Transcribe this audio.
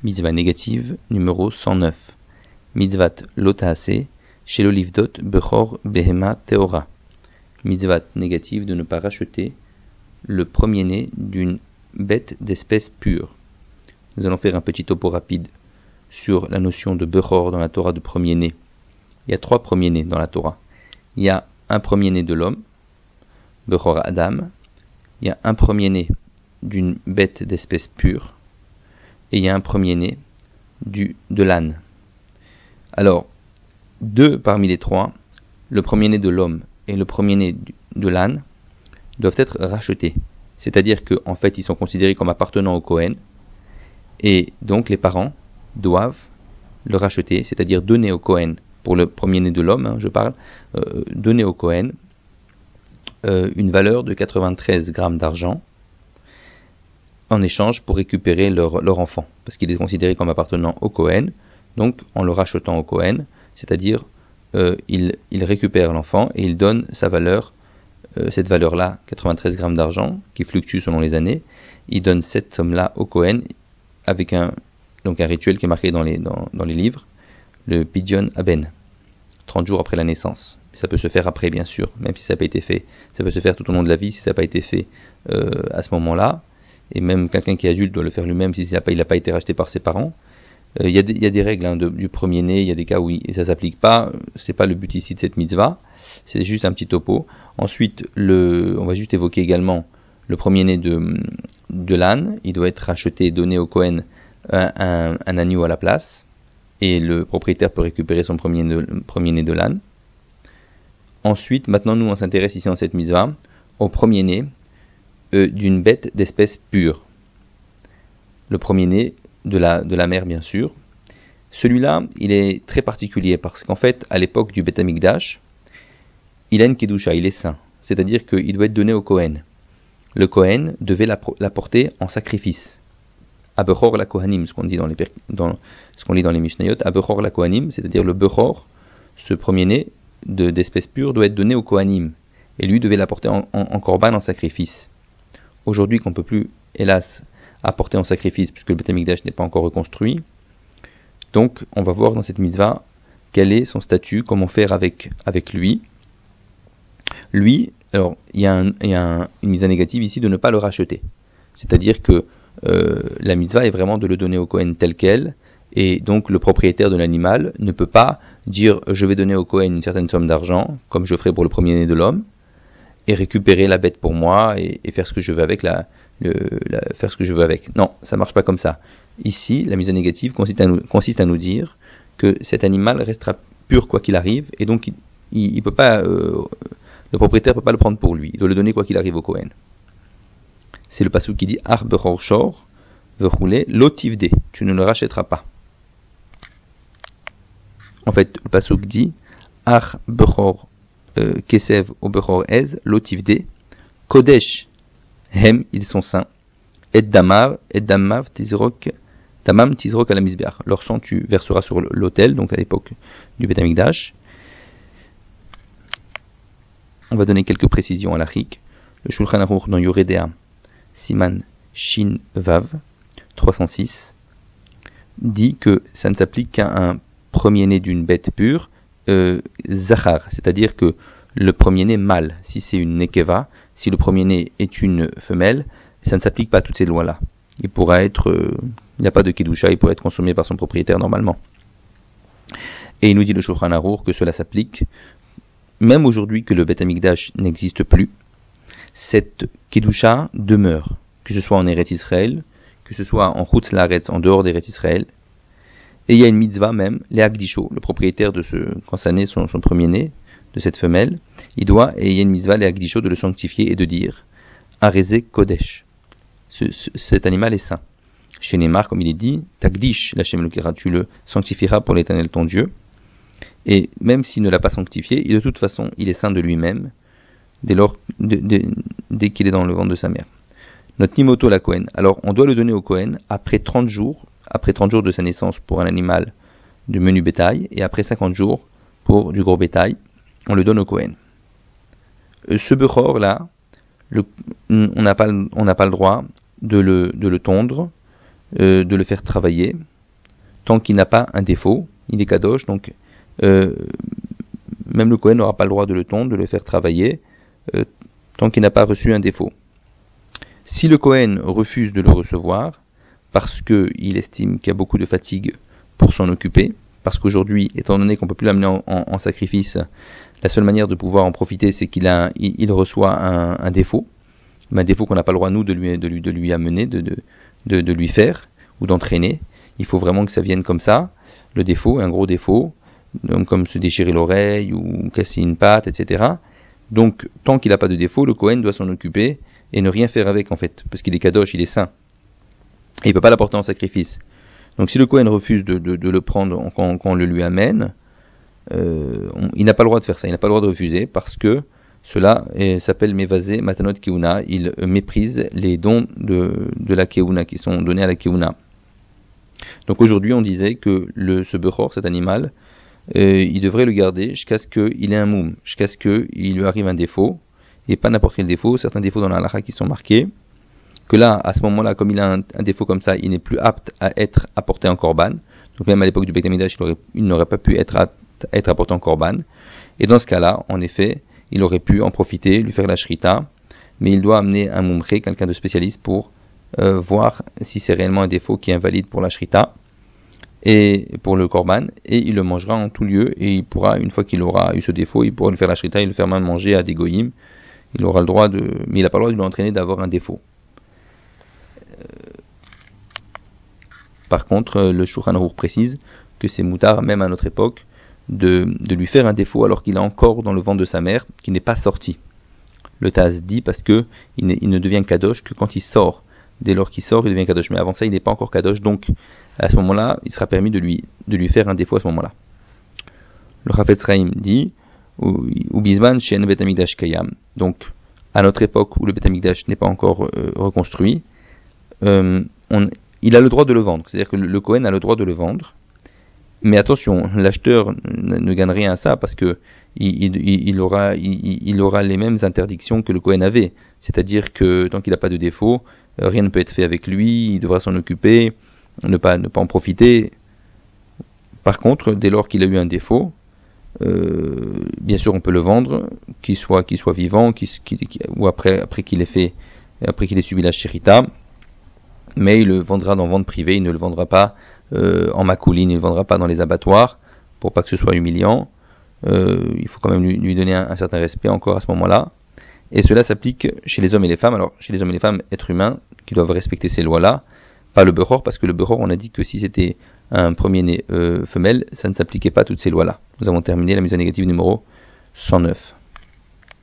Mitzvah négative numéro 109. Mitzvat lotaase chez l'olivdot bechor behema teora. Mitzvat négative de ne pas racheter le premier-né d'une bête d'espèce pure. Nous allons faire un petit topo rapide sur la notion de bechor dans la Torah de premier-né. Il y a 3 premiers-nés dans la Torah. Il y a un premier-né de l'homme, bechor Adam. Il y a un premier-né d'une bête d'espèce pure. Et il y a un premier-né de l'âne. Alors, 2 parmi les 3, le premier-né de l'homme et le premier-né de l'âne, doivent être rachetés. C'est-à-dire qu'en fait, ils sont considérés comme appartenant au Kohen. Et donc, les parents doivent le racheter, c'est-à-dire donner au Kohen, pour le premier-né de l'homme, je parle, donner au Kohen une valeur de 93 grammes d'argent, en échange pour récupérer leur enfant, parce qu'il est considéré comme appartenant au Kohen. Donc, en le rachetant au Kohen, c'est-à-dire, il récupère l'enfant et il donne sa valeur, cette valeur-là, 93 grammes d'argent, qui fluctue selon les années. Il donne cette somme-là au Kohen avec un rituel qui est marqué dans les livres, le Pidyon Aben, 30 jours après la naissance. Ça peut se faire après, bien sûr, même si ça n'a pas été fait. Ça peut se faire tout au long de la vie si ça n'a pas été fait à ce moment-là. Et même quelqu'un qui est adulte doit le faire lui-même si il n'a pas été racheté par ses parents. Il y a des règles du premier-né, il y a des cas où ça ne s'applique pas, c'est pas le but ici de cette mitzvah, c'est juste un petit topo. Ensuite, on va juste évoquer également le premier-né de l'âne, il doit être racheté et donné au Kohen un agneau à la place, et le propriétaire peut récupérer son premier-né de l'âne. Ensuite, maintenant nous on s'intéresse ici dans cette mitzvah au premier-né d'une bête d'espèce pure. Le premier-né de la mère, bien sûr. Celui-là, il est très particulier parce qu'en fait, à l'époque du Beth Amikdash, il a une kedusha, il est saint. C'est-à-dire qu'il doit être donné au Kohen. Le Kohen devait l'apporter en sacrifice. Abechor la Kohanim, ce qu'on dit ce qu'on lit dans les Mishnayot, Abechor la Kohanim, c'est-à-dire le Bechor, ce premier-né d'espèce pure, doit être donné au Kohanim. Et lui devait l'apporter en korban, en sacrifice. Aujourd'hui, qu'on ne peut plus, hélas, apporter en sacrifice, puisque le Beth Amikdash n'est pas encore reconstruit. Donc, on va voir dans cette mitzvah quel est son statut, comment faire avec lui. Lui, alors, il y a une mitzvah négative ici de ne pas le racheter. C'est-à-dire que la mitzvah est vraiment de le donner au Kohen tel quel, et donc le propriétaire de l'animal ne peut pas dire je vais donner au Kohen une certaine somme d'argent, comme je ferai pour le premier-né de l'homme, et récupérer la bête pour moi et faire ce que je veux avec faire ce que je veux avec. Non, ça marche pas comme ça. Ici, la mise en négative consiste à nous dire que cet animal restera pur quoi qu'il arrive, et donc il peut pas, le propriétaire peut pas le prendre pour lui. Il doit le donner quoi qu'il arrive au Kohen. C'est le pasuk qui dit Ar bechor shor vechule lo tivde. Tu ne le rachèteras pas. En fait, le pasuk dit Ar bechor kesev ou bechor ez lo tivde kodesh. Hem, ils sont saints. Et damam tizrok à la misbeach. Leur sang tu verseras sur l'autel, donc à l'époque du Beth Amikdash. On va donner quelques précisions à l'Achik. Le Shulchan Aruch dans Yoredea, Siman Shin Vav 306, dit que ça ne s'applique qu'à un premier-né d'une bête pure, Zachar, c'est-à-dire que le premier-né mâle, si c'est une nekeva, si le premier-né est une femelle, ça ne s'applique pas à toutes ces lois-là. Il n'y a pas de kedusha, il pourrait être consommé par son propriétaire normalement. Et il nous dit le Shulchan Aruch que cela s'applique, même aujourd'hui que le Beth Amikdash n'existe plus, cette kedusha demeure, que ce soit en Eretz Israël, que ce soit en Chutz Laaretz, en dehors d'Eretz Israël. Et il y a une mitzvah même, les Hakdisho, le propriétaire quand ça naît son premier-né, de cette femelle, il y a une mitzvah, les Hakdisho, de le sanctifier et de dire Areze Kodesh. Cet animal est saint. Chez Neymar, comme il est dit, Takdish, l'Hashem Elokera, tu le sanctifieras pour l'Éternel ton Dieu. Et même s'il ne l'a pas sanctifié, de toute façon, il est saint de lui-même, dès qu'il est dans le ventre de sa mère. Notre Nimoto la Kohen. Alors, on doit le donner au Kohen après 30 jours de sa naissance pour un animal de menu bétail, et après 50 jours pour du gros bétail. On le donne au Kohen. Ce bechor là, on n'a pas le droit de le tondre, de le faire travailler, tant qu'il n'a pas un défaut, il est kadosh, donc même le Kohen n'aura pas le droit de le tondre, de le faire travailler, tant qu'il n'a pas reçu un défaut. Si le Kohen refuse de le recevoir, parce qu'il estime qu'il y a beaucoup de fatigue pour s'en occuper, parce qu'aujourd'hui, étant donné qu'on ne peut plus l'amener en sacrifice, la seule manière de pouvoir en profiter, c'est qu'il reçoit un défaut, mais un défaut qu'on n'a pas le droit, nous, de lui amener, de lui faire, ou d'entraîner. Il faut vraiment que ça vienne comme ça, le défaut, un gros défaut, comme se déchirer l'oreille, ou casser une patte, etc. Donc, tant qu'il n'a pas de défaut, le Kohen doit s'en occuper, et ne rien faire avec, en fait, parce qu'il est kadosh, il est saint. Et il ne peut pas l'apporter en sacrifice. Donc si le Kohen refuse de le prendre quand on le lui amène, il n'a pas le droit de faire ça, il n'a pas le droit de refuser, parce que cela s'appelle Mevazé Matanot Keuna, il méprise les dons de la Keuna, qui sont donnés à la Keuna. Donc aujourd'hui on disait que ce Bechor, cet animal, il devrait le garder jusqu'à ce qu'il ait un moum, jusqu'à ce qu'il lui arrive un défaut, et pas n'importe quel défaut, certains défauts dans la halakha qui sont marqués, que là, à ce moment-là, comme il a un défaut comme ça, il n'est plus apte à être apporté en korban. Donc même à l'époque du Beit HaMikdash, il n'aurait pas pu être apporté en korban. Et dans ce cas-là, en effet, il aurait pu en profiter, lui faire la shrita, mais il doit amener un mumché, quelqu'un de spécialiste, pour voir si c'est réellement un défaut qui est invalide pour la shrita et pour le korban, et il le mangera en tout lieu, et il pourra, une fois qu'il aura eu ce défaut, il pourra lui faire la shrita et le faire même manger à des goyim. Il aura le droit mais il n'a pas le droit de lui entraîner d'avoir un défaut. Par contre, le Shulchan Aruch précise que c'est moutar, même à notre époque, de lui faire un défaut alors qu'il est encore dans le ventre de sa mère, qui n'est pas sorti. Le Taz dit parce que il ne devient kadosh que quand il sort. Dès lors qu'il sort, il devient kadosh. Mais avant ça, il n'est pas encore kadosh, donc à ce moment-là, il sera permis de lui faire un défaut à ce moment-là. Le Chafetz Chaim dit ou bisman she'en Bet HaMikdash kayam. Donc, à notre époque où le Bet HaMikdash n'est pas encore reconstruit, il a le droit de le vendre, c'est-à-dire que le Kohen a le droit de le vendre, mais attention, l'acheteur ne gagne rien à ça, parce que il aura les mêmes interdictions que le Kohen avait, c'est-à-dire que tant qu'il n'a pas de défaut, rien ne peut être fait avec lui, il devra s'en occuper, ne pas en profiter. Par contre, dès lors qu'il a eu un défaut, bien sûr on peut le vendre, qu'il soit vivant, ou après qu'il ait subi la shirita, mais il le vendra dans vente privée, il ne le vendra pas en makouline, il ne le vendra pas dans les abattoirs, pour pas que ce soit humiliant. Il faut quand même lui donner un certain respect encore à ce moment-là. Et cela s'applique chez les hommes et les femmes. Alors, chez les hommes et les femmes, êtres humains, qui doivent respecter ces lois-là, pas le Bechor, parce que le Bechor, on a dit que si c'était un premier-né femelle, ça ne s'appliquait pas à toutes ces lois-là. Nous avons terminé la mise en négative numéro 109.